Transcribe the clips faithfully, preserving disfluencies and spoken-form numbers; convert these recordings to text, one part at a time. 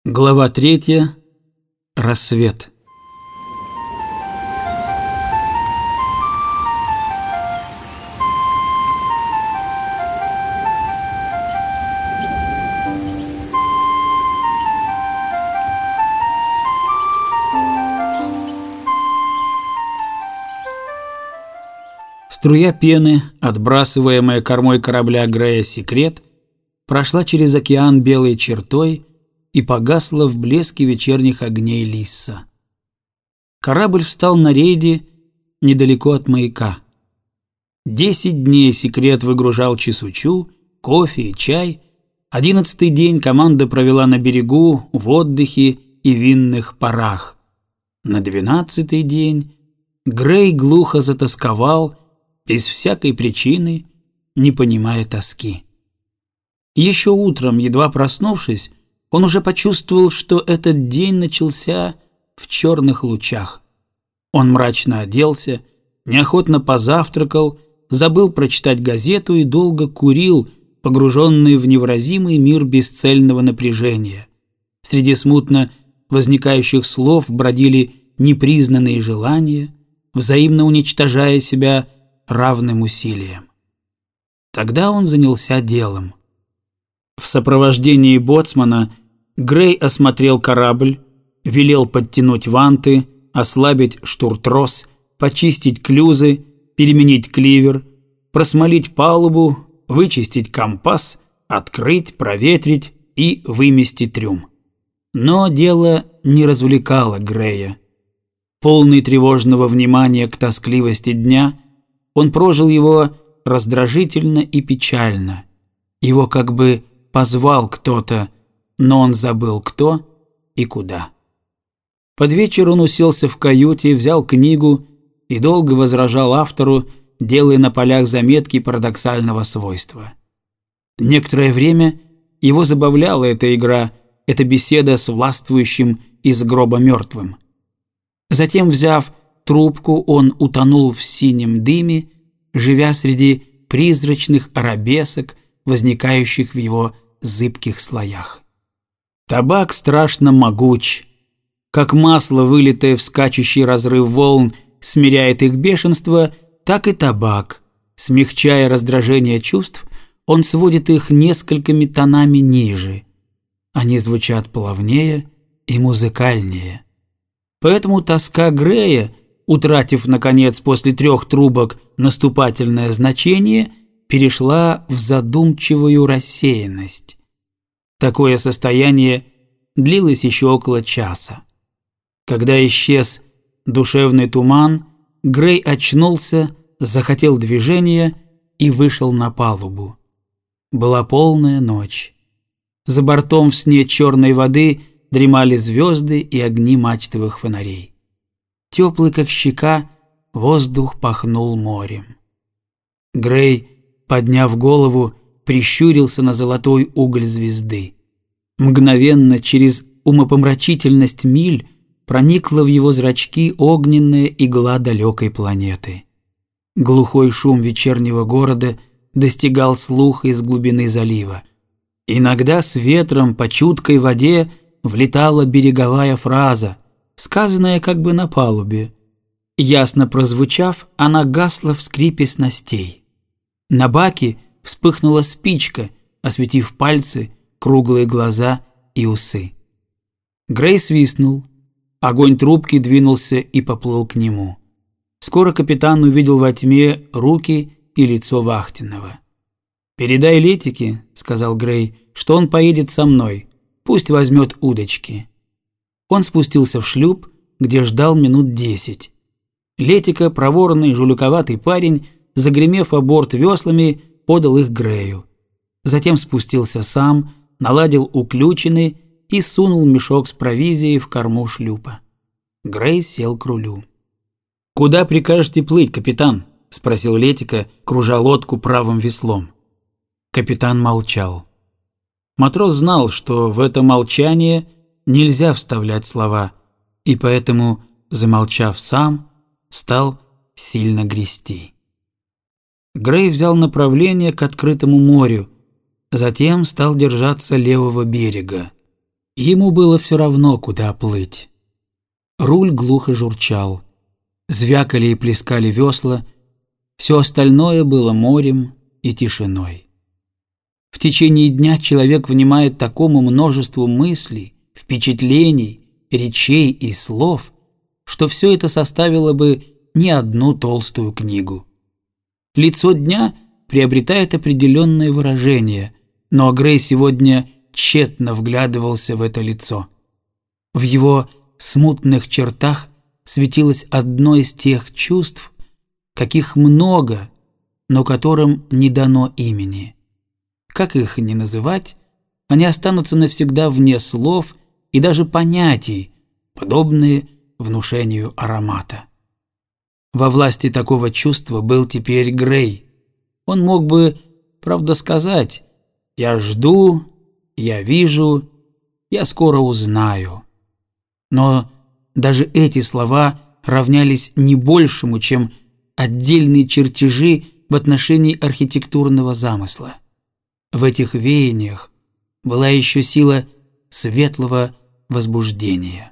Глава третья. Рассвет. Струя пены, отбрасываемая кормой корабля Грея «Секрет», прошла через океан белой чертой и погасла в блеске вечерних огней Лисса. Корабль встал на рейде недалеко от маяка. Десять дней «Секрет» выгружал чесучу, кофе и чай. Одиннадцатый день команда провела на берегу в отдыхе и винных парах. На двенадцатый день Грей глухо затосковал, без всякой причины, не понимая тоски. Еще утром, едва проснувшись, он уже почувствовал, что этот день начался в черных лучах. Он мрачно оделся, неохотно позавтракал, забыл прочитать газету и долго курил, погруженный в невыразимый мир бесцельного напряжения. Среди смутно возникающих слов бродили непризнанные желания, взаимно уничтожая себя равным усилием. Тогда он занялся делом. В сопровождении боцмана Грей осмотрел корабль, велел подтянуть ванты, ослабить штуртрос, почистить клюзы, переменить кливер, просмолить палубу, вычистить компас, открыть, проветрить и вымести трюм. Но дело не развлекало Грея. Полный тревожного внимания к тоскливости дня, он прожил его раздражительно и печально. Его как бы позвал кто-то, но он забыл, кто и куда. Под вечер он уселся в каюте, взял книгу и долго возражал автору, делая на полях заметки парадоксального свойства. Некоторое время его забавляла эта игра, эта беседа с властвующим из гроба мертвым. Затем, взяв трубку, он утонул в синем дыме, живя среди призрачных арабесок, возникающих в его зыбких слоях. Табак страшно могуч. Как масло, вылитое в скачущий разрыв волн, смиряет их бешенство, так и табак, смягчая раздражение чувств, он сводит их несколькими тонами ниже. Они звучат плавнее и музыкальнее. Поэтому тоска Грея, утратив, наконец, после трех трубок наступательное значение, перешла в задумчивую рассеянность. Такое состояние длилось еще около часа. Когда исчез душевный туман, Грей очнулся, захотел движения и вышел на палубу. Была полная ночь. За бортом в сне черной воды дремали звезды и огни мачтовых фонарей. Теплый, как щека, воздух пахнул морем. Грей, подняв голову, прищурился на золотой уголь звезды. Мгновенно, через умопомрачительность миль, проникла в его зрачки огненная игла далекой планеты. Глухой шум вечернего города достигал слуха из глубины залива. Иногда с ветром по чуткой воде влетала береговая фраза, сказанная как бы на палубе. Ясно прозвучав, она гасла в скрипе снастей. На баке вспыхнула спичка, осветив пальцы, круглые глаза и усы. Грей свистнул. Огонь трубки двинулся и поплыл к нему. Скоро капитан увидел во тьме руки и лицо вахтенного. «Передай Летике, — сказал Грей, — что он поедет со мной, пусть возьмет удочки». Он спустился в шлюп, где ждал минут десять. Летика, проворный, жуликоватый парень, загремев о борт веслами, подал их Грею. Затем спустился сам, наладил уключины и сунул мешок с провизией в корму шлюпа. Грей сел к рулю. «Куда прикажете плыть, капитан?» — спросил Летика, кружа лодку правым веслом. Капитан молчал. Матрос знал, что в это молчание нельзя вставлять слова, и поэтому, замолчав сам, стал сильно грести. Грей взял направление к открытому морю, затем стал держаться левого берега. Ему было все равно, куда плыть. Руль глухо журчал, звякали и плескали весла, все остальное было морем и тишиной. В течение дня человек внимает такому множеству мыслей, впечатлений, речей и слов, что все это составило бы не одну толстую книгу. Лицо дня приобретает определенное выражение, но Грей сегодня тщетно вглядывался в это лицо. В его смутных чертах светилось одно из тех чувств, каких много, но которым не дано имени. Как их ни называть, они останутся навсегда вне слов и даже понятий, подобные внушению аромата. Во власти такого чувства был теперь Грей. Он мог бы, правда, сказать: «Я жду, я вижу, я скоро узнаю». Но даже эти слова равнялись не большему, чем отдельные чертежи в отношении архитектурного замысла. В этих веяниях была еще сила светлого возбуждения.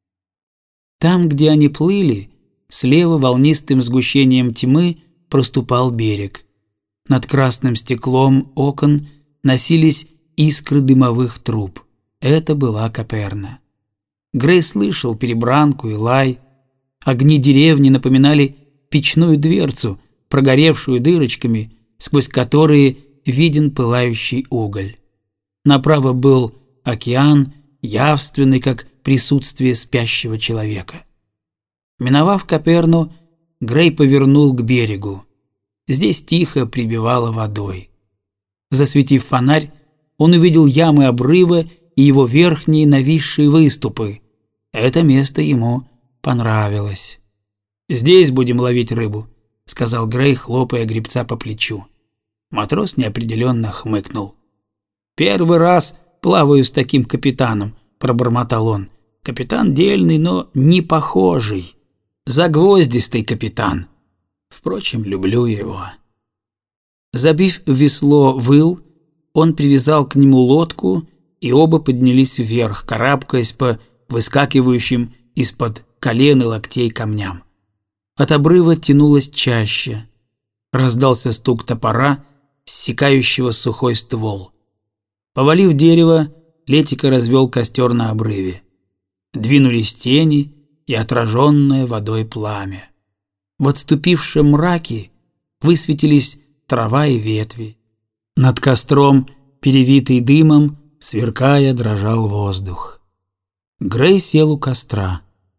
Там, где они плыли, слева волнистым сгущением тьмы проступал берег. Над красным стеклом окон носились искры дымовых труб. Это была Каперна. Грей слышал перебранку и лай. Огни деревни напоминали печную дверцу, прогоревшую дырочками, сквозь которые виден пылающий уголь. Направо был океан, явственный, как присутствие спящего человека. Миновав Каперну, Грей повернул к берегу. Здесь тихо прибивало водой. Засветив фонарь, он увидел ямы обрыва и его верхние нависшие выступы. Это место ему понравилось. «Здесь будем ловить рыбу», — сказал Грей, хлопая гребца по плечу. Матрос неопределенно хмыкнул. «Первый раз плаваю с таким капитаном», — пробормотал он. «Капитан дельный, но не похожий. Загвоздистый капитан. Впрочем, люблю его». Забив в весло выл, он привязал к нему лодку, и оба поднялись вверх, карабкаясь по выскакивающим из-под колен и локтей камням. От обрыва тянулось чаще. Раздался стук топора, ссекающего сухой ствол. Повалив дерево, Летика развел костер на обрыве. Двинулись тени и отраженное водой пламя. В отступившем мраке высветились трава и ветви. Над костром, перевитый дымом, сверкая, дрожал воздух. Грей сел у костра.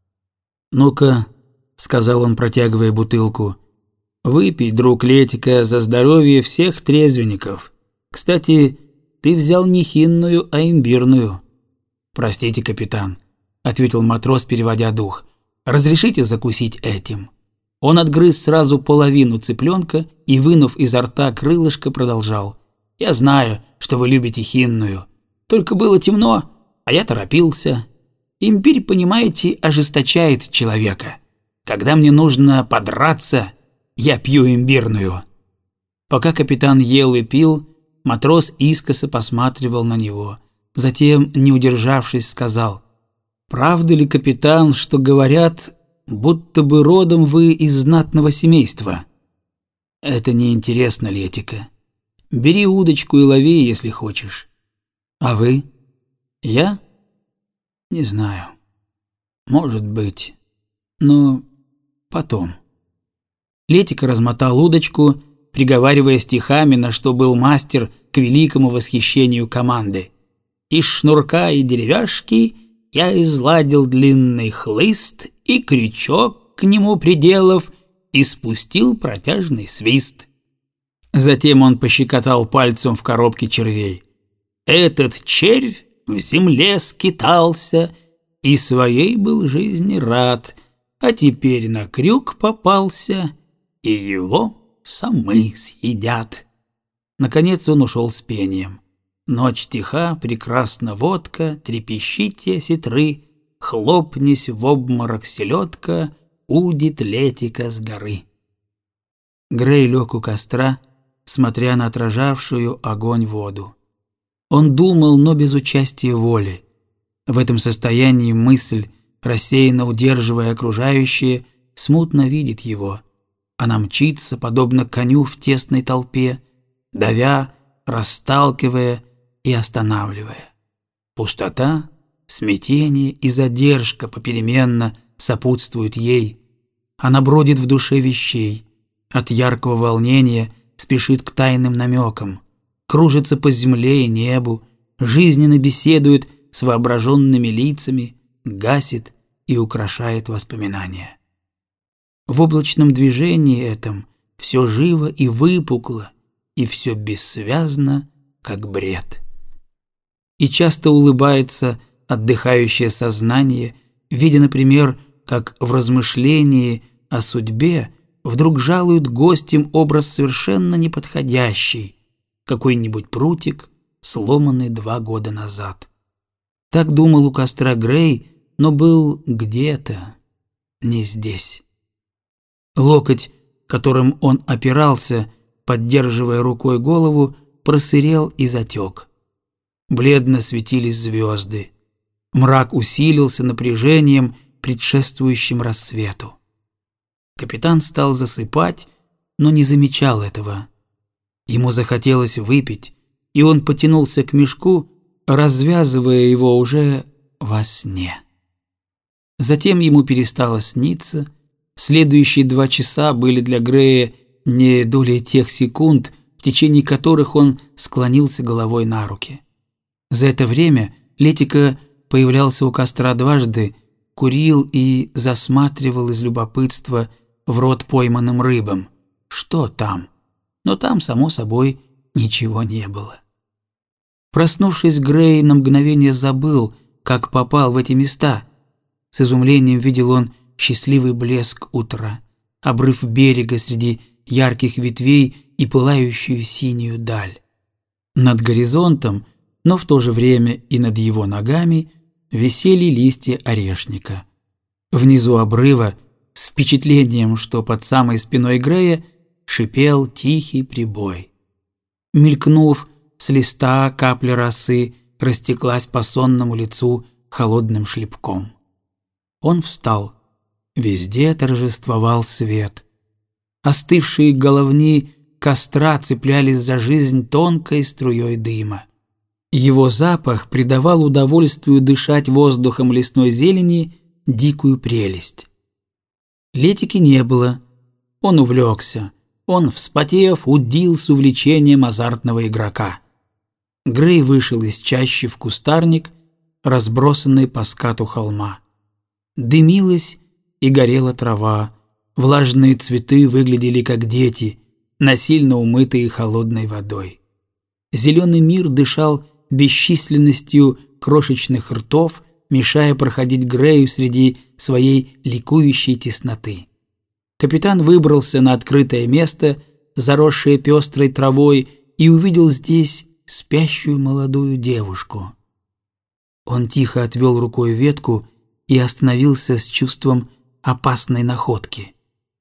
«Ну-ка», — сказал он, протягивая бутылку, — «выпей, друг Летика, за здоровье всех трезвенников. Кстати, ты взял не хинную, а имбирную». «Простите, капитан», — ответил матрос, переводя дух, — «разрешите закусить этим». Он отгрыз сразу половину цыпленка и, вынув изо рта крылышко, продолжал: «Я знаю, что вы любите хинную. Только было темно, а я торопился. Имбирь, понимаете, ожесточает человека. Когда мне нужно подраться, я пью имбирную». Пока капитан ел и пил, матрос искоса посматривал на него. Затем, не удержавшись, сказал: «Правда ли, капитан, что говорят, будто бы родом вы из знатного семейства?» «Это неинтересно, Летика. Бери удочку и лови, если хочешь». «А вы?» «Я? Не знаю. Может быть. Но потом». Летика размотал удочку, приговаривая стихами, на что был мастер к великому восхищению команды. «Из шнурка и деревяшки я изладил длинный хлыст, и крючок к нему приделав, и спустил протяжный свист». Затем он пощекотал пальцем в коробке червей. «Этот червь в земле скитался, и своей был жизни рад, а теперь на крюк попался, и его самы съедят». Наконец он ушел с пением. «Ночь тиха, прекрасна водка, трепещите сетры, хлопнись в обморок селедка, удит Летика с горы». Грей лег у костра, смотря на отражавшую огонь воду. Он думал, но без участия воли. В этом состоянии мысль, рассеянно удерживая окружающее, смутно видит его. Она мчится, подобно коню в тесной толпе, давя, расталкивая и останавливая. Пустота, смятение и задержка попеременно сопутствуют ей. Она бродит в душе вещей, от яркого волнения спешит к тайным намекам, кружится по земле и небу, жизненно беседует с воображенными лицами, гасит и украшает воспоминания. В облачном движении этом все живо и выпукло, и все бессвязно, как бред. И часто улыбается отдыхающее сознание, видя, например, как в размышлении о судьбе вдруг жалуют гостям образ совершенно неподходящий, какой-нибудь прутик, сломанный два года назад. Так думал у костра Грей, но был где-то, не здесь. Локоть, которым он опирался, поддерживая рукой голову, просырел и затек. Бледно светились звезды. Мрак усилился напряжением, предшествующим рассвету. Капитан стал засыпать, но не замечал этого. Ему захотелось выпить, и он потянулся к мешку, развязывая его уже во сне. Затем ему перестало сниться. Следующие два часа были для Грея не долей тех секунд, в течение которых он склонился головой на руки. За это время Летика появлялся у костра дважды, курил и засматривал из любопытства в рот пойманным рыбам. Что там? Но там, само собой, ничего не было. Проснувшись, Грей на мгновение забыл, как попал в эти места. С изумлением видел он счастливый блеск утра, обрыв берега среди ярких ветвей и пылающую синюю даль. Над горизонтом, но в то же время и над его ногами, висели листья орешника. Внизу обрыва, с впечатлением, что под самой спиной Грея, шипел тихий прибой. Мелькнув, с листа капля росы растеклась по сонному лицу холодным шлепком. Он встал. Везде торжествовал свет. Остывшие головни костра цеплялись за жизнь тонкой струей дыма. Его запах придавал удовольствию дышать воздухом лесной зелени дикую прелесть. Летики не было. Он увлекся. Он, вспотев, удил с увлечением азартного игрока. Грей вышел из чащи в кустарник, разбросанный по скату холма. Дымилась и горела трава, влажные цветы выглядели как дети, насильно умытые холодной водой. Зеленый мир дышал бесчисленностью крошечных ртов, мешая проходить Грею среди своей ликующей тесноты. Капитан выбрался на открытое место, заросшее пестрой травой, и увидел здесь спящую молодую девушку. Он тихо отвел рукой ветку и остановился с чувством опасной находки.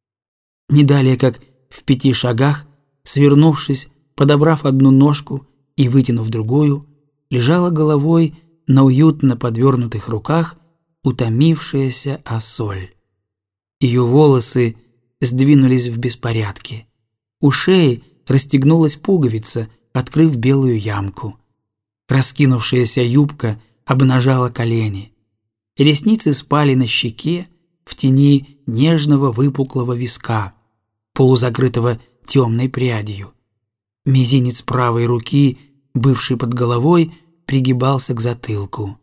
Не далее, как в пяти шагах, свернувшись, подобрав одну ножку и вытянув другую, лежала головой на уютно подвернутых руках утомившаяся осоль. Ее волосы сдвинулись в беспорядке. У шеи расстегнулась пуговица, открыв белую ямку. Раскинувшаяся юбка обнажала колени. Ресницы спали на щеке в тени нежного выпуклого виска, полузакрытого темной прядью. Мизинец правой руки, бывший под головой, пригибался к затылку.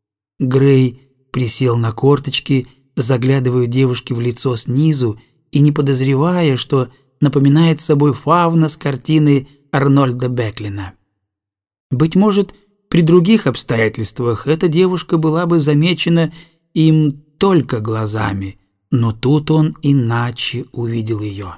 Грей присел на корточки, заглядывая девушке в лицо снизу и не подозревая, что напоминает собой фауна с картины Арнольда Беклина. Быть может, при других обстоятельствах эта девушка была бы замечена им только глазами, но тут он иначе увидел ее.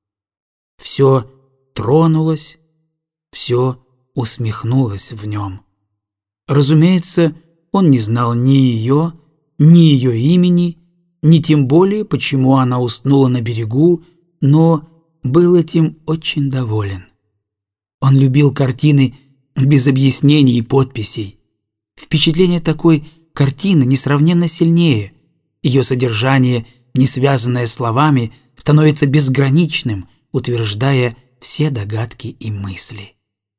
Все тронулось, все усмехнулось в нем. Разумеется, он не знал ни ее, ни ее имени, ни тем более, почему она уснула на берегу, но был этим очень доволен. Он любил картины без объяснений и подписей. Впечатление такой картина несравненно сильнее. Ее содержание, не связанное словами, становится безграничным, утверждая все догадки и мысли.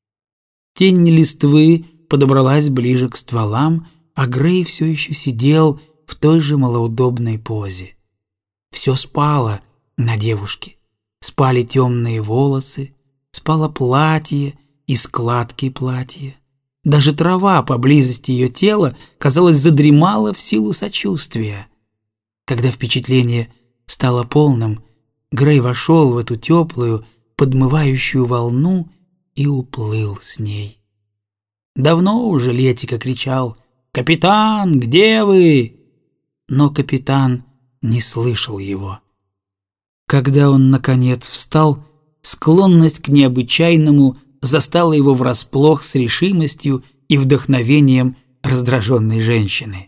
Тень листвы подобралась ближе к стволам, а Грей все еще сидел в той же малоудобной позе. Все спало на девушке. Спали темные волосы, спало платье и складки платья. Даже трава поблизости ее тела, казалось, задремала в силу сочувствия. Когда впечатление стало полным, Грей вошел в эту теплую, подмывающую волну и уплыл с ней. Давно уже Летика кричал: «Капитан, где вы?» Но капитан не слышал его. Когда он, наконец, встал, склонность к необычайному застала его врасплох с решимостью и вдохновением раздраженной женщины.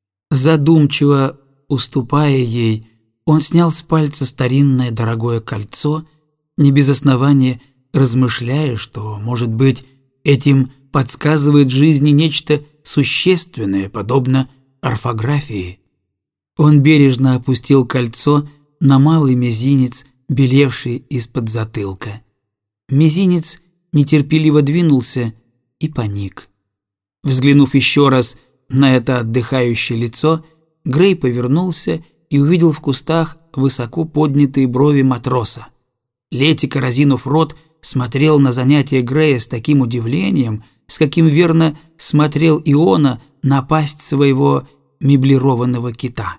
Задумчиво уступая ей, он снял с пальца старинное дорогое кольцо, не без основания размышляя, что, может быть, этим подсказывает жизни нечто существенное, подобно орфографии. Он бережно опустил кольцо на малый мизинец, белевший из-под затылка. Мизинец нетерпеливо двинулся и паник. Взглянув еще раз на это отдыхающее лицо, Грей повернулся и увидел в кустах высоко поднятые брови матроса. Летика, разинув рот, смотрел на занятие Грея с таким удивлением, с каким верно смотрел Иона на пасть своего меблированного кита.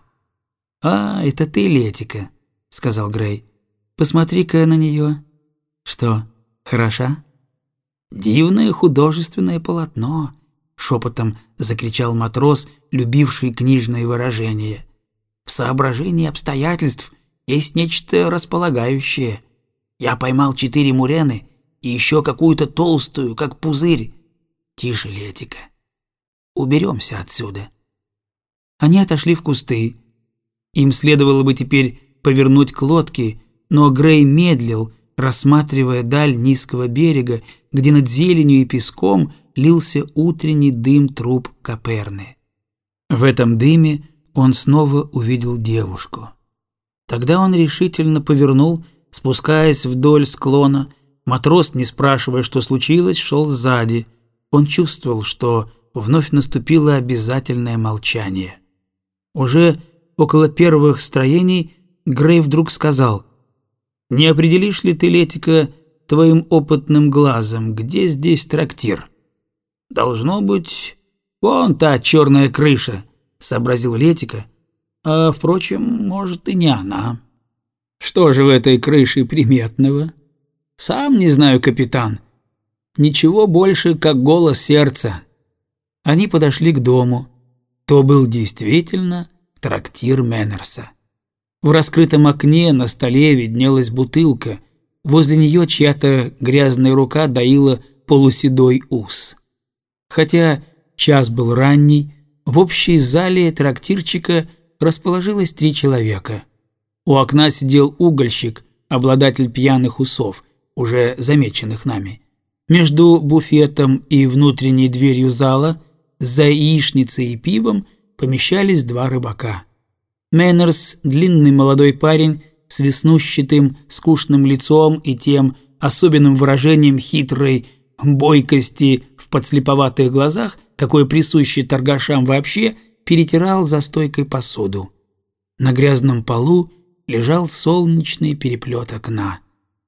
«А, это ты, Летика», — сказал Грей. «Посмотри-ка на нее. Что, хороша?» «Дивное художественное полотно», — шепотом закричал матрос, любивший книжные выражения. «В соображении обстоятельств есть нечто располагающее. Я поймал четыре мурены и еще какую-то толстую, как пузырь. Тише, Летика. Уберемся отсюда». Они отошли в кусты. Им следовало бы теперь повернуть к лодке, но Грей медлил, рассматривая даль низкого берега, где над зеленью и песком лился утренний дым труб Каперны. В этом дыме он снова увидел девушку. Тогда он решительно повернул, спускаясь вдоль склона. Матрос, не спрашивая, что случилось, шел сзади. Он чувствовал, что вновь наступило обязательное молчание. Уже около первых строений Грей вдруг сказал: «Не определишь ли ты, Летика, твоим опытным глазом, где здесь трактир?» «Должно быть, вон та черная крыша», — сообразил Летика. «А, впрочем, может, и не она». «Что же в этой крыше приметного?» «Сам не знаю, капитан. Ничего больше, как голос сердца». Они подошли к дому. То был действительно трактир Мэннерса. В раскрытом окне на столе виднелась бутылка. Возле нее чья-то грязная рука доила полуседой ус. Хотя час был ранний, в общей зале трактирчика расположилось три человека. У окна сидел угольщик, обладатель пьяных усов, уже замеченных нами. Между буфетом и внутренней дверью зала, за яичницей и пивом, помещались два рыбака. Мэннерс, длинный молодой парень с веснущатым, скучным лицом и тем особенным выражением хитрой бойкости в подслеповатых глазах, какое присуще торгашам вообще, перетирал за стойкой посуду. На грязном полу лежал солнечный переплет окна.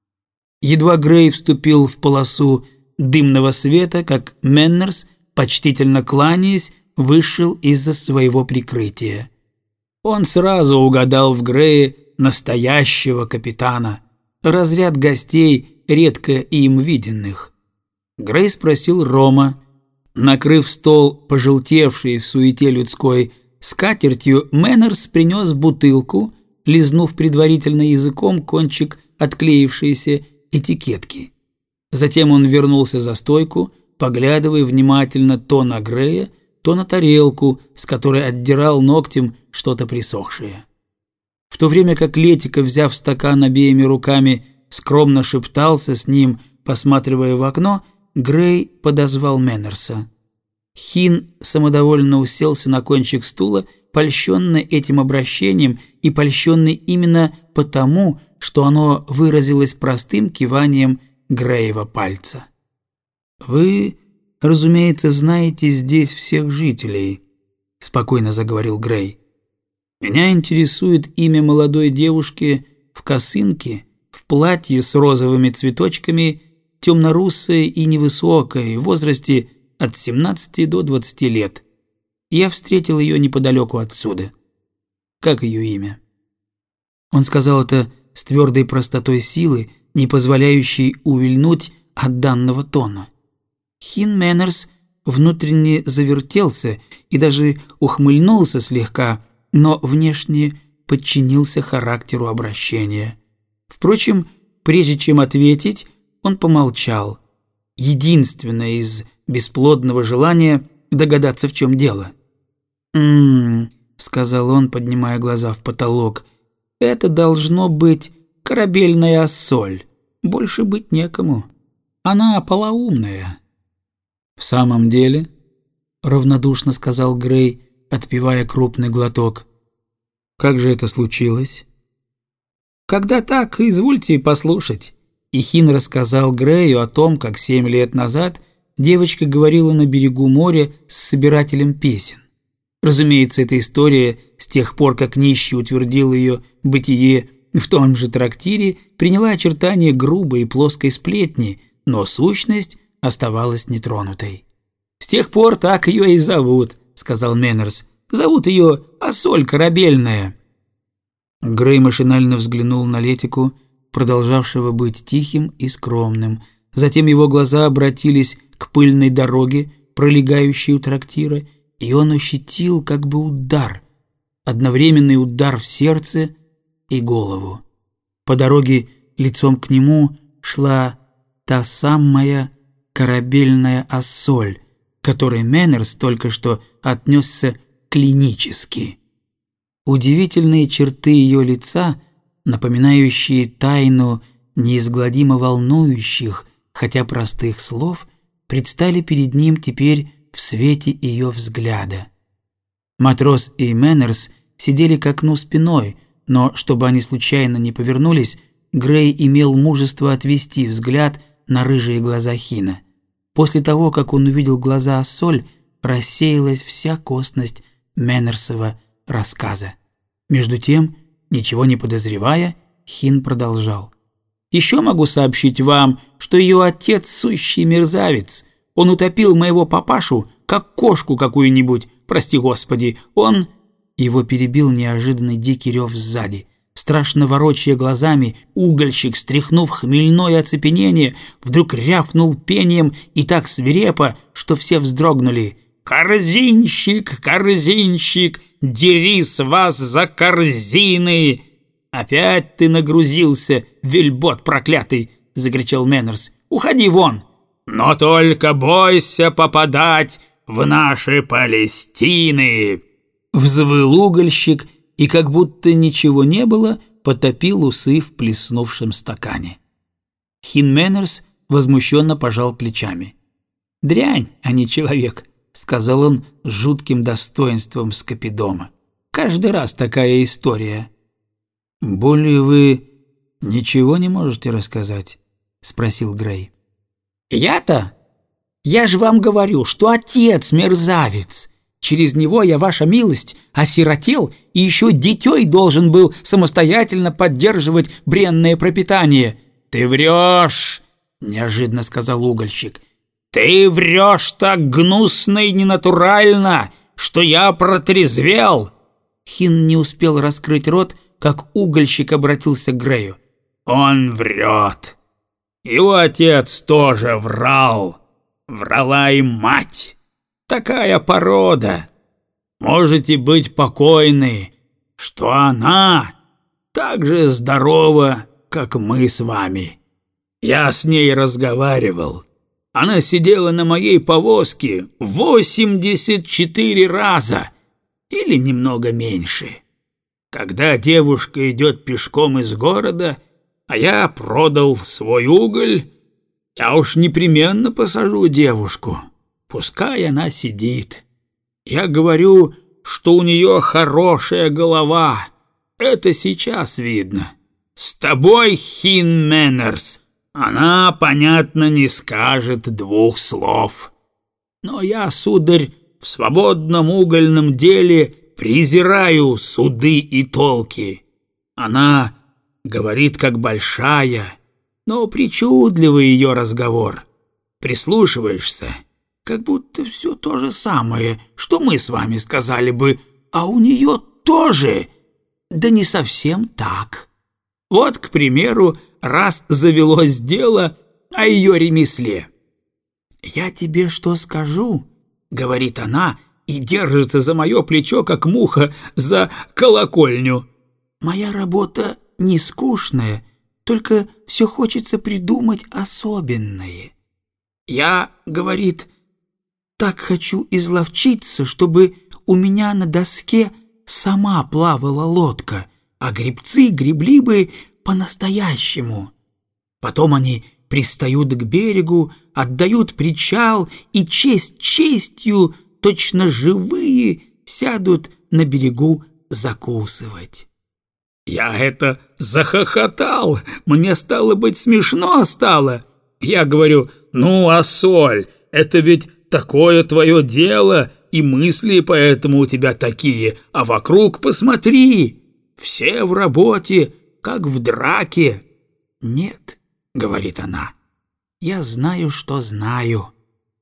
Едва Грей вступил в полосу дымного света, как Мэннерс, почтительно кланяясь, вышел из-за своего прикрытия. Он сразу угадал в Грее настоящего капитана, разряд гостей, редко им виденных. Грей спросил рома. Накрыв стол, пожелтевший в суете людской, скатертью, Мэннерс принес бутылку, лизнув предварительно языком кончик отклеившейся этикетки. Затем он вернулся за стойку, поглядывая внимательно то на Грея, то на тарелку, с которой отдирал ногтем что-то присохшее. В то время как Летика, взяв стакан обеими руками, скромно шептался с ним, посматривая в окно, Грей подозвал Мэннерса. Хин самодовольно уселся на кончик стула, польщенный этим обращением и польщенный именно потому, что оно выразилось простым киванием Греева пальца. «Вы, разумеется, знаете здесь всех жителей», — спокойно заговорил Грей. «Меня интересует имя молодой девушки в косынке, в платье с розовыми цветочками, темно-русой и невысокой, в возрасте от семнадцати до двадцати лет. Я встретил ее неподалеку отсюда. Как ее имя?» Он сказал это с твердой простотой силы, не позволяющей увильнуть от данного тона. Хин Мэннерс внутренне завертелся и даже ухмыльнулся слегка, но внешне подчинился характеру обращения. Впрочем, прежде чем ответить, он помолчал. Единственное из бесплодного желания догадаться, в чем дело. «М-м-м», сказал он, поднимая глаза в потолок, — «это должно быть корабельная соль. Больше быть некому. Она полоумная». «В самом деле?» — равнодушно сказал Грей, отпивая крупный глоток. «Как же это случилось?» «Когда так, извольте послушать». И Хин рассказал Грею о том, как семь лет назад девочка говорила на берегу моря с собирателем песен. Разумеется, эта история, с тех пор, как нищий утвердил ее бытие в том же трактире, приняла очертания грубой и плоской сплетни, но сущность оставалась нетронутой. «С тех пор так ее и зовут», — сказал Мэннерс. «Зовут ее Осоль корабельная». Грей машинально взглянул на Летику, продолжавшего быть тихим и скромным. Затем его глаза обратились к пыльной дороге, пролегающей у трактира, и он ощутил как бы удар, одновременный удар в сердце и голову. По дороге лицом к нему шла та самая корабельная Осоль, к которой Мэннерс только что отнесся клинически. Удивительные черты ее лица, напоминающие тайну неизгладимо волнующих, хотя простых слов, предстали перед ним теперь в свете ее взгляда. Матрос и Мэннерс сидели к окну спиной, но, чтобы они случайно не повернулись, Грей имел мужество отвести взгляд на рыжие глаза Хина. После того, как он увидел глаза Осоль, рассеялась вся косность Мэннерсова рассказа. Между тем, ничего не подозревая, Хин продолжал. «Еще могу сообщить вам, что ее отец сущий мерзавец. Он утопил моего папашу, как кошку какую-нибудь, прости господи. Он...» Его перебил неожиданный дикий рев сзади. Страшно ворочая глазами, угольщик, стряхнув хмельное оцепенение, вдруг рявкнул пением и так свирепо, что все вздрогнули. «Корзинщик, корзинщик, дерись вас за корзины!» «Опять ты нагрузился, вельбот проклятый!» — закричал Мэннерс. «Уходи вон!» «Но только бойся попадать в наши Палестины!» Взвыл угольщик и, как будто ничего не было, потопил усы в плеснувшем стакане. Хин Мэннерс возмущенно пожал плечами. «Дрянь, а не человек», — сказал он с жутким достоинством скопидома. «Каждый раз такая история». «Более вы ничего не можете рассказать?» — спросил Грей. «Я-то? Я же вам говорю, что отец мерзавец. Через него я, ваша милость, осиротел и еще дитей должен был самостоятельно поддерживать бренное пропитание». «Ты врешь!» — неожиданно сказал угольщик. «Ты врешь так гнусно и ненатурально, что я протрезвел!» Хин не успел раскрыть рот, как угольщик обратился к Грею. «Он врет. Его отец тоже врал. Врала и мать. Такая порода. Можете быть покойны, что она так же здорова, как мы с вами. Я с ней разговаривал. Она сидела на моей повозке восемьдесят четыре раза, или немного меньше. Когда девушка идет пешком из города, а я продал свой уголь, я уж непременно посажу девушку. Пускай она сидит. Я говорю, что у нее хорошая голова. Это сейчас видно. С тобой, Хин Мэннерс, она, понятно, не скажет двух слов. Но я, сударь, в свободном угольном деле презираю суды и толки. Она говорит как большая, но причудливый ее разговор. Прислушиваешься, как будто все то же самое, что мы с вами сказали бы, а у нее тоже, да не совсем так. Вот, к примеру, раз завелось дело о ее ремесле. «Я тебе что скажу?» — говорит она и держится за мое плечо, как муха за колокольню. «Моя работа не скучная, только все хочется придумать особенное. Я, — говорит, — так хочу изловчиться, чтобы у меня на доске сама плавала лодка, а гребцы гребли бы по-настоящему. Потом они пристают к берегу, отдают причал и честь честью, точно живые, сядут на берегу закусывать». Я это захохотал, мне стало быть смешно стало. Я говорю: ну, а соль, это ведь такое твое дело, и мысли поэтому у тебя такие, а вокруг посмотри, все в работе, как в драке. Нет, — говорит она, — я знаю, что знаю.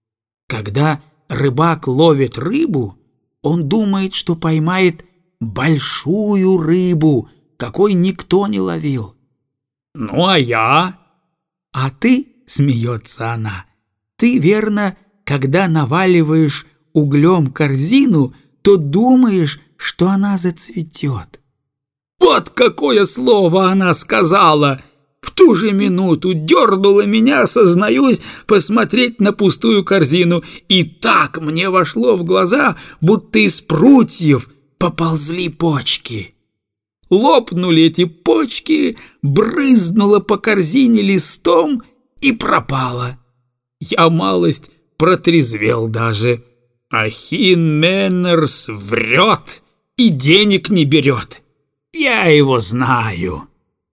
Когда рыбак ловит рыбу, он думает, что поймает большую рыбу, какой никто не ловил. Ну, а я? А ты, — смеется она, — ты, верно, когда наваливаешь углем корзину, то думаешь, что она зацветет. Вот какое слово она сказала! В ту же минуту дернула меня, сознаюсь, посмотреть на пустую корзину, и так мне вошло в глаза, будто из прутьев поползли почки. Лопнули эти почки, брызнула по корзине листом и пропала. Я малость протрезвел даже. А Хин Мэннерс врет и денег не берет. Я его знаю.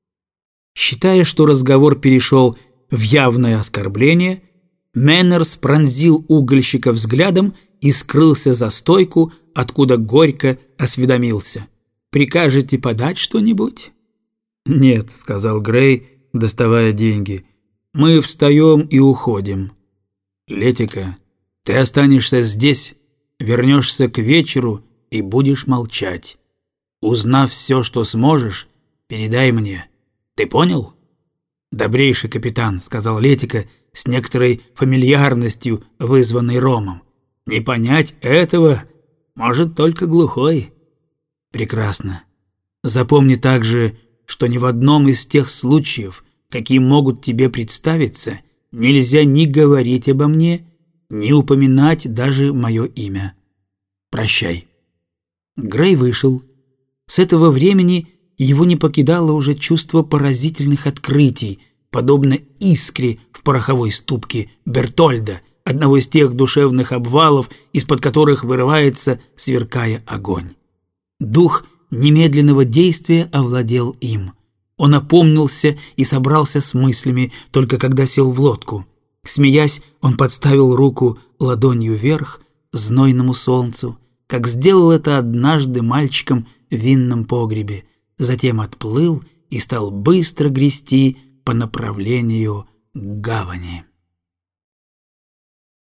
Считая, что разговор перешел в явное оскорбление, Мэннерс пронзил угольщика взглядом и скрылся за стойку, откуда горько осведомился: «Прикажете подать что-нибудь?» «Нет», — сказал Грей, доставая деньги. «Мы встаем и уходим. Летика, ты останешься здесь, вернешься к вечеру и будешь молчать. Узнав все, что сможешь, передай мне. Ты понял?» «Добрейший капитан», — сказал Летика с некоторой фамильярностью, вызванной ромом. «Не понять этого может только глухой». «Прекрасно. Запомни также, что ни в одном из тех случаев, какие могут тебе представиться, нельзя ни говорить обо мне, ни упоминать даже мое имя. Прощай». Грей вышел. С этого времени его не покидало уже чувство поразительных открытий, подобно искре в пороховой ступке Бертольда, одного из тех душевных обвалов, из-под которых вырывается, сверкая, огонь. Дух немедленного действия овладел им. Он опомнился и собрался с мыслями, только когда сел в лодку. Смеясь, он подставил руку ладонью вверх знойному солнцу, как сделал это однажды мальчиком в винном погребе, затем отплыл и стал быстро грести по направлению к гавани.